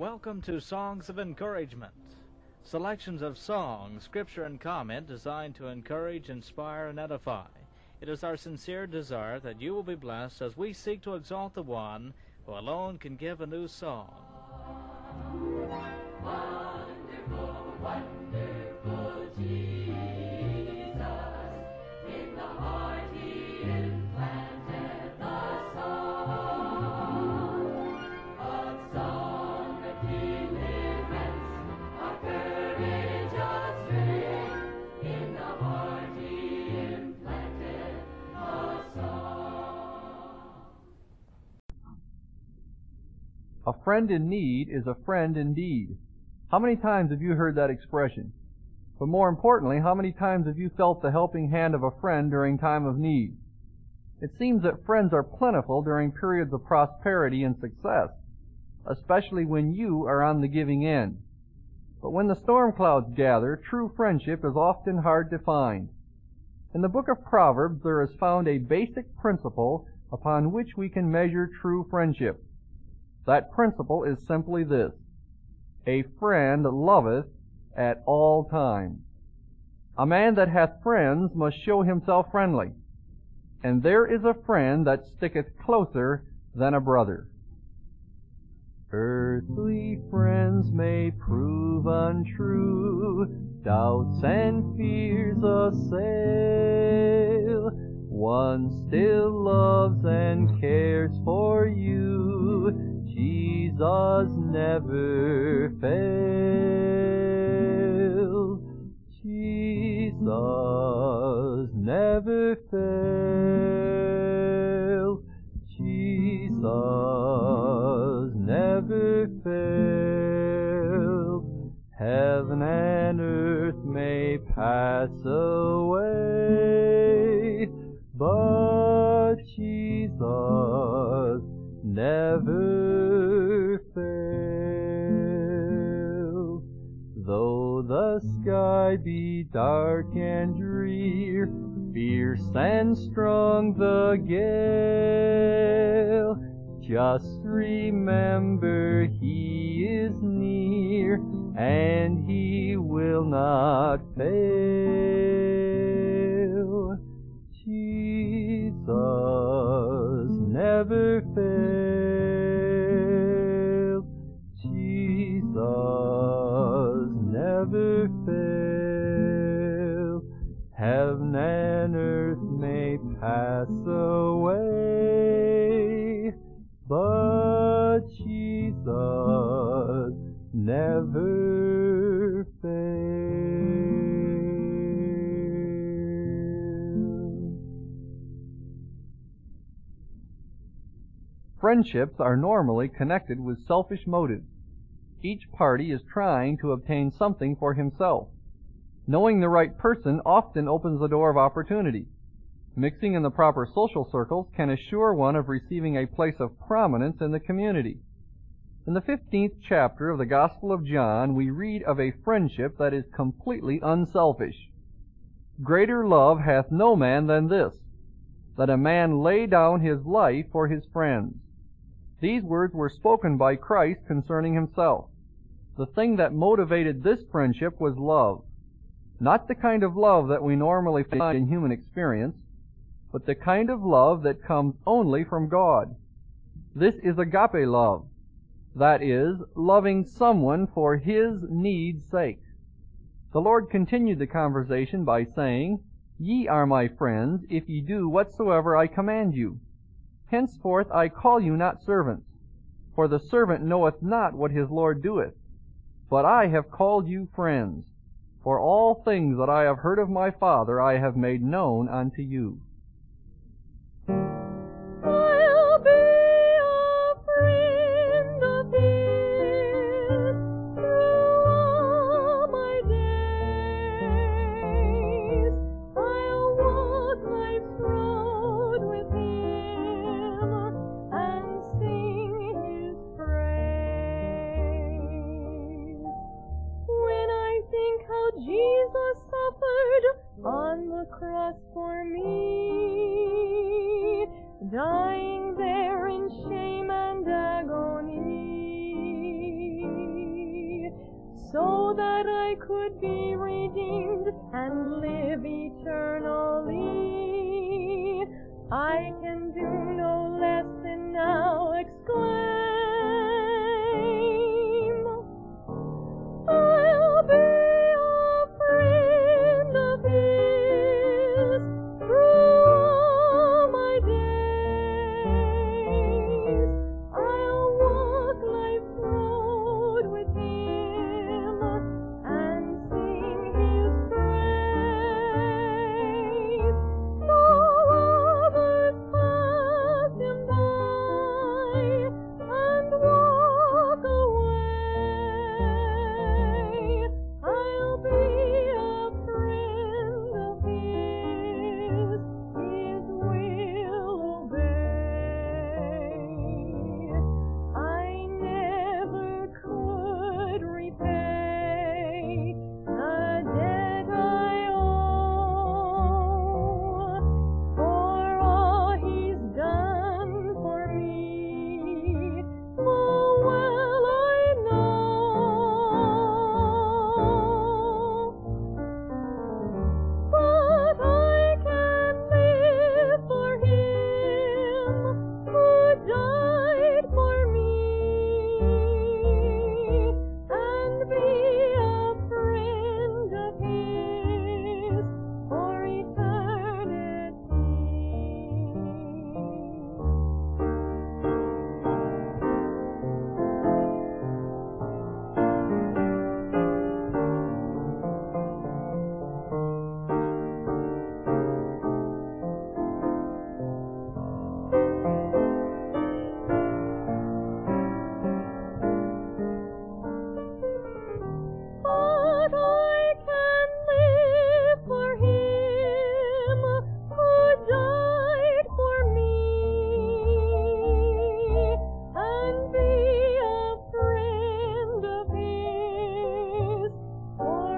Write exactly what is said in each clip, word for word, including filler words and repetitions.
Welcome to Songs of Encouragement. Selections of songs, scripture, and comment designed to encourage, inspire, and edify. It is our sincere desire that you will be blessed as we seek to exalt the one who alone can give a new song. Wonderful, wonderful Jesus, in the heart he implanted the song, a song of deliverance, of courage, of strength, in the heart he implanted a song. A friend in need is a friend indeed. How many times have you heard that expression? But more importantly, how many times have you felt the helping hand of a friend during time of need? It seems that friends are plentiful during periods of prosperity and success, especially when you are on the giving end. But when the storm clouds gather, true friendship is often hard to find. In the book of Proverbs, there is found a basic principle upon which we can measure true friendship. That principle is simply this: a friend loveth at all times. A man that hath friends must show himself friendly, and there is a friend that sticketh closer than a brother. Earthly friends may prove untrue, doubts and fears assail. One still loves and cares for you. Jesus never fails. Jesus never fails. Jesus never fails. Heaven and earth may pass away, but Jesus never fails. Though the sky be dark and drear, fierce and strong the gale, just remember he is near, and he will not fail. Jesus never fails. Jesus never fails. Heaven and earth may pass away, but Jesus never fails. Friendships are normally connected with selfish motives. Each party is trying to obtain something for himself. Knowing the right person often opens the door of opportunity. Mixing in the proper social circles can assure one of receiving a place of prominence in the community. In the fifteenth chapter of the Gospel of John, we read of a friendship that is completely unselfish. Greater love hath no man than this, that a man lay down his life for his friends. These words were spoken by Christ concerning himself. The thing that motivated this friendship was love. Not the kind of love that we normally find in human experience, but the kind of love that comes only from God. This is agape love. That is, loving someone for his need's sake. The Lord continued the conversation by saying, Ye are my friends, if ye do whatsoever I command you. Henceforth I call you not servants, for the servant knoweth not what his Lord doeth. But I have called you friends, for all things that I have heard of my Father I have made known unto you. I'll be a friend of his through all my days. I'll walk life's road with him and sing his praise. When I think how Jesus suffered on the cross for me, dying there in shame and agony, so that I could be redeemed and live eternally. I can do no less than now exclaim, I'll be a friend of His through all my days. I'll walk life's road with Him and sing His praise. Though others pass Him by and walk away, I'll be a friend of His, His will obey. I never could repay the debt I owe, for all He's done for me, full well I know. But I can live for Him who died for me, and be a friend of His for eternity. But I can live for Him who died for me, and be a friend of His for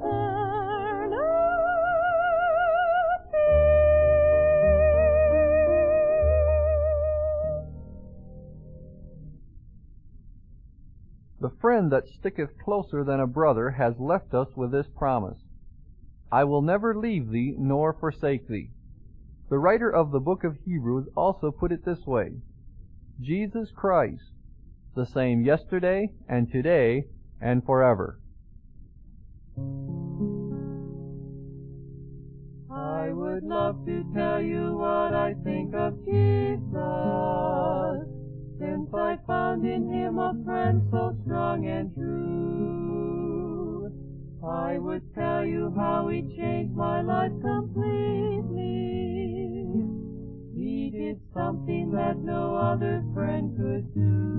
eternity. The friend that sticketh closer than a brother has left us with this promise, I will never leave thee nor forsake thee. The writer of the book of Hebrews also put it this way, Jesus Christ, the same yesterday and today and forever. I would love to tell you what I think of Jesus, since I found in Him a friend so strong and true. I would tell you how He changed my life completely. He did something that no other friend could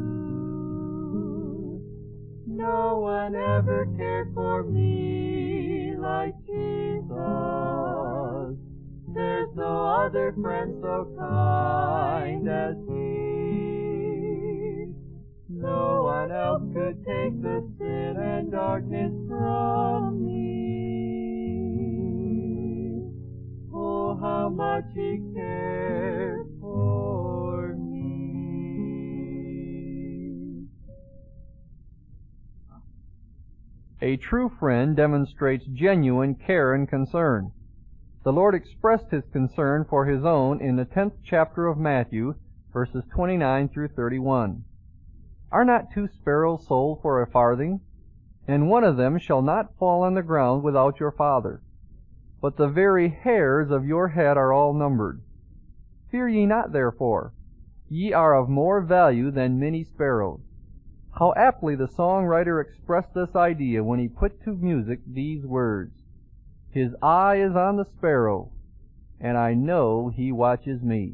do. No one ever cared for me like Jesus. There's no other friend so kind as He. No one else could take the sin and darkness from me. Oh, how much He cared for me. A true friend demonstrates genuine care and concern. The Lord expressed His concern for His own in the tenth chapter of Matthew, verses twenty-nine through thirty-one. Are not two sparrows sold for a farthing? And one of them shall not fall on the ground without your Father. But the very hairs of your head are all numbered. Fear ye not therefore. Ye are of more value than many sparrows. How aptly the songwriter expressed this idea when he put to music these words, His eye is on the sparrow, and I know He watches me.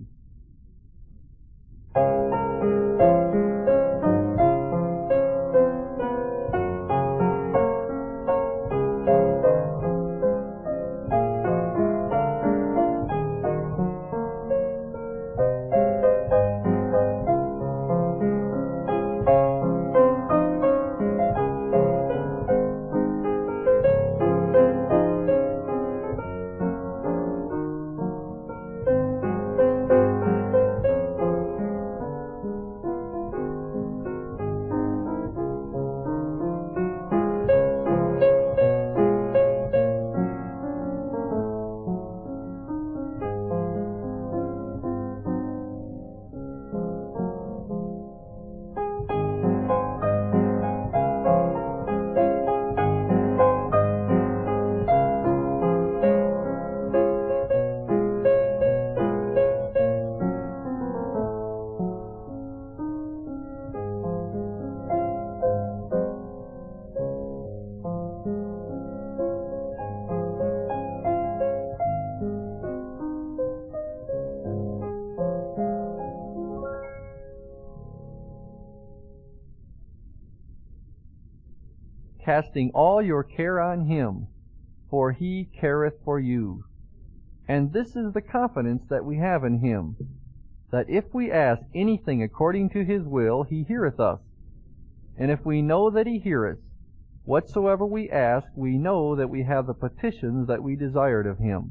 casting all your care on Him, for He careth for you. And this is the confidence that we have in Him, that if we ask anything according to His will, He heareth us. And if we know that He heareth, whatsoever we ask, we know that we have the petitions that we desired of Him.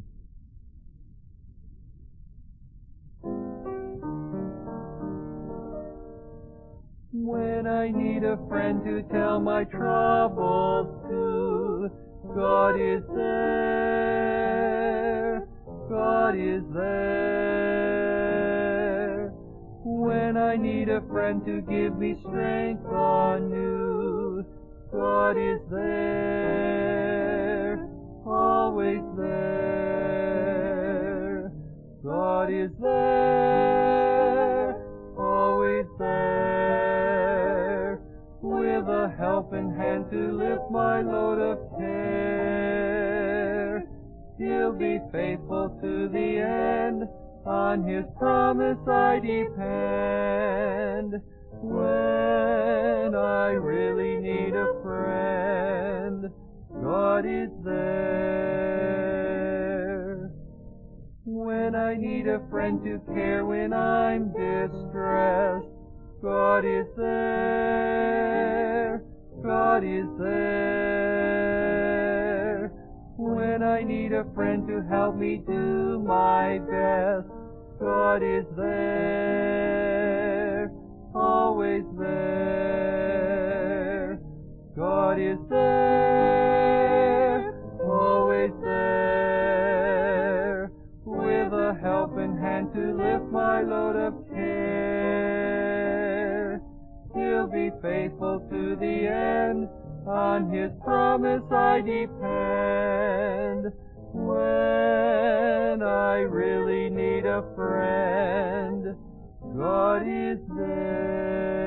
When I need a friend to tell my troubles to, God is there, God is there. When I need a friend to give me strength anew, God is there, always there. God is there, always there, with a helping hand to lift my load of care. He'll be faithful to the end, on His promise I depend. When I really need a friend, God is there. When I need a friend to care when I'm distressed, God is there, God is there. When I need a friend to help me do my best, God is there, always there. God is there, always there, with a helping hand to lift my load of care. He'll be faithful to the end, on His promise I depend. When I really need a friend, God is there.